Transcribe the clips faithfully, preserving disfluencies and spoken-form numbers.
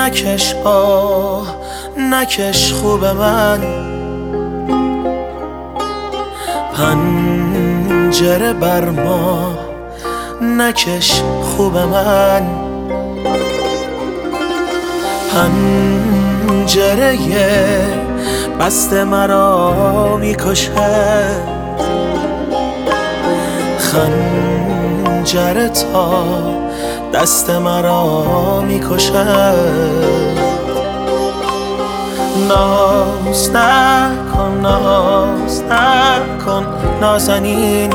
نکش آه نکش خوب من، پنجره بر ما نکش خوب من، پنجره بسته مرا میکشد، خنجر تا دست مرا میکشد. ناز نکن ناز نکن نازنین،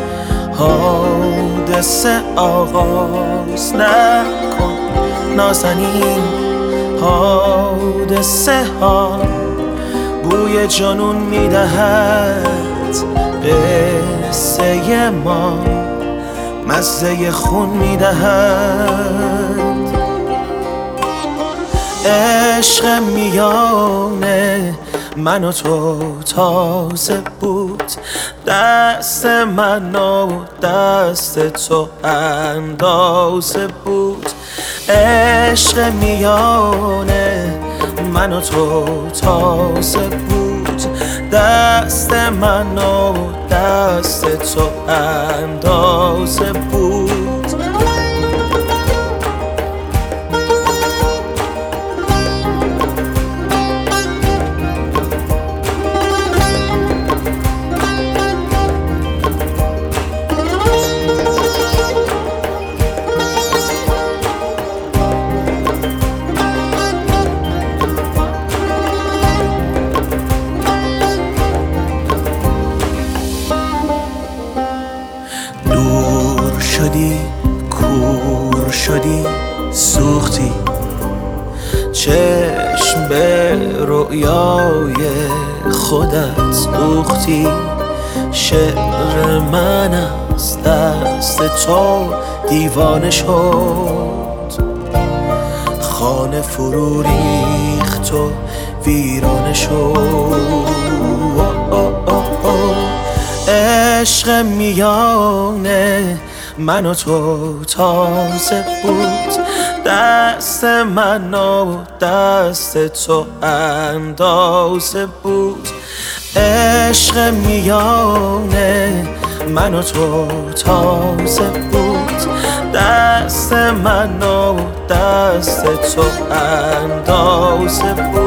حادثه آغاز نکن نازنین، حادثه ها بوی جنون میدهد، قصه ما مزه خون میدهد. عشق میانه من و تو تازه بود، دست من و دست تو اندازه بود. عشق میانه من و تو تازه بود، دست من و دست تو اندازه بود. دور شدی کور شدی سوختی، چشم به رؤیای خودت دوختی. شعر من از دست تو دیوانه شد، خانه فرو ریخت و ویرانه شد. عشق میانه من و تو تازه بود، دست من و دست تو اندازه بود. عشق میانه من و تو تازه بود، دست من و دست تو اندازه بود.